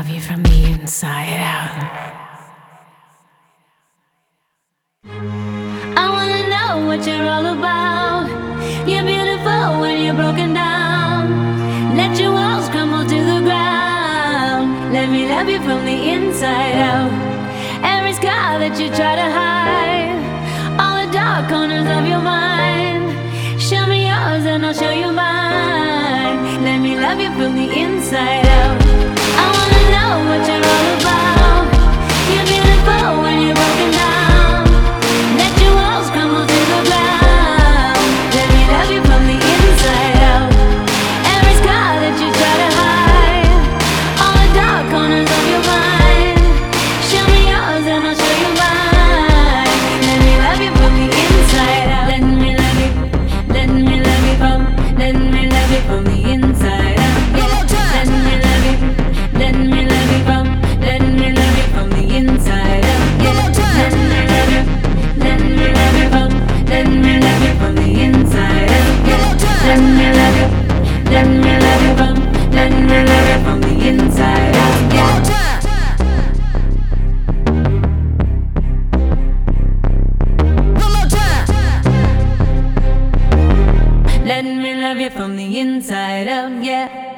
love you from the inside out. I wanna know what you're all about. You're beautiful when you're broken down. Let your walls crumble to the ground. Let me love you from the inside out. Every scar that you try to hide, all the dark corners of your mind. Show me yours and I'll show you mine. Let me love you from the inside out. I wanna know what you're all about. You're beautiful when you're broken down. Let your walls crumble to the ground. Let me love you from the inside out. Every scar that you try to hide, all the dark corners of your mind. Show me yours and I'll show you mine. Let me love you from the inside out. Let me love you, let me love you from, let me love you from the inside out. Let me love you, let me love you from, let me love you from the inside out. Let me love you, let me love you from, let me love you from the inside out. Let me love you, let me love you from, let me love you from the inside out. Let me love you from the inside out, yeah.